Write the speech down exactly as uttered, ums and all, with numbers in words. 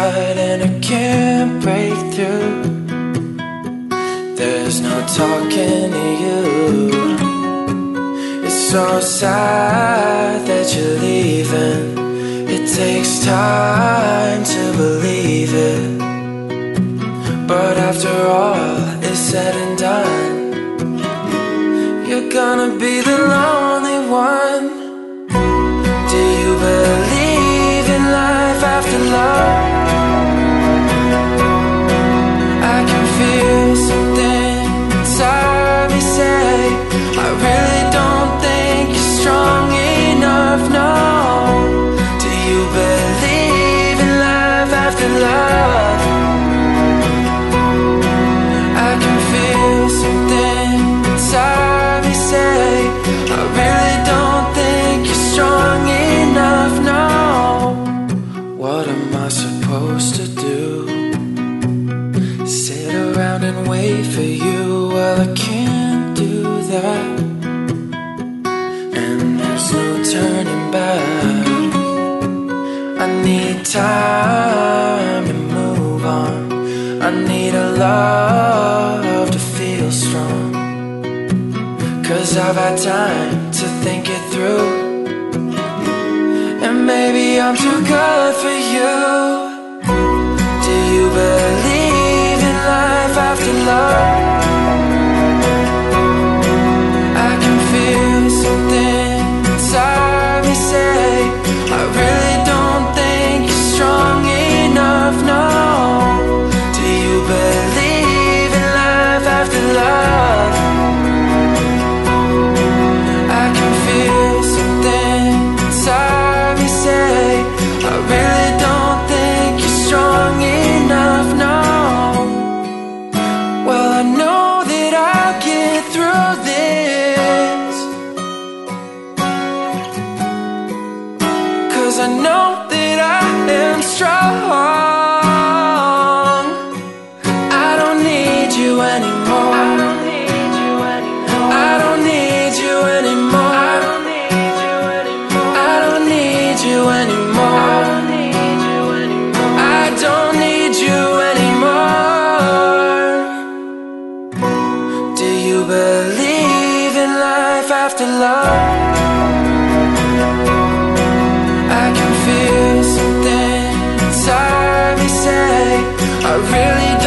inside and I can't break through. There's no talking to you. It's so sad that you're leaving. It takes time to believe it, but after all is said and done, you're gonna be the lonely one. Do you believe in life after love? I can feel something inside me say, I really don't think you're strong enough, no. Do you believe in life after love? I can feel something inside me say, I really don't think you're strong enough, no. What am I supposed to do? Sit around and wait for you? Well, I can't do that, and there's no turning back. I need time to move on. I need a love to feel strong, 'cause I've had time to think it through, and maybe I'm too good for you. Do you believe in life after love? I can feel something inside me say, I really don't think you're strong enough, no. Do you believe in life after love? I can feel something inside me say, I really don't think you're strong enough, no. Well, I know that I'll get through this, 'cause I know that I am strong. I don't need you anymore. I don't need you anymore. I don't need you anymore. I don't need you anymore. I don't need you anymore. I don't need you anymore. Do you believe in life after love? I can feel something inside me say, I really